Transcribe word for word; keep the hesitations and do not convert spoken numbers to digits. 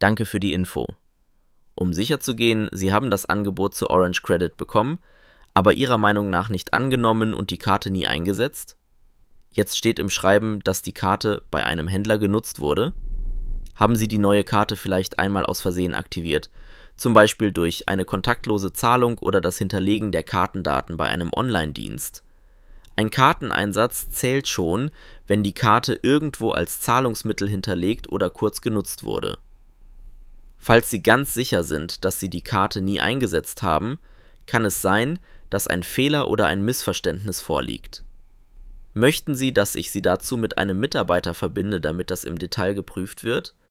Danke für die Info. Um sicherzugehen, Sie haben das Angebot zu Orange Credit bekommen, aber Ihrer Meinung nach nicht angenommen und die Karte nie eingesetzt? Jetzt steht im Schreiben, dass die Karte bei einem Händler genutzt wurde. Haben Sie die neue Karte vielleicht einmal aus Versehen aktiviert, zum Beispiel durch eine kontaktlose Zahlung oder das Hinterlegen der Kartendaten bei einem Online-Dienst? Ein Karteneinsatz zählt schon, wenn die Karte irgendwo als Zahlungsmittel hinterlegt oder kurz genutzt wurde. Falls Sie ganz sicher sind, dass Sie die Karte nie eingesetzt haben, kann es sein, dass ein Fehler oder ein Missverständnis vorliegt. Möchten Sie, dass ich Sie dazu mit einem Mitarbeiter verbinde, damit das im Detail geprüft wird?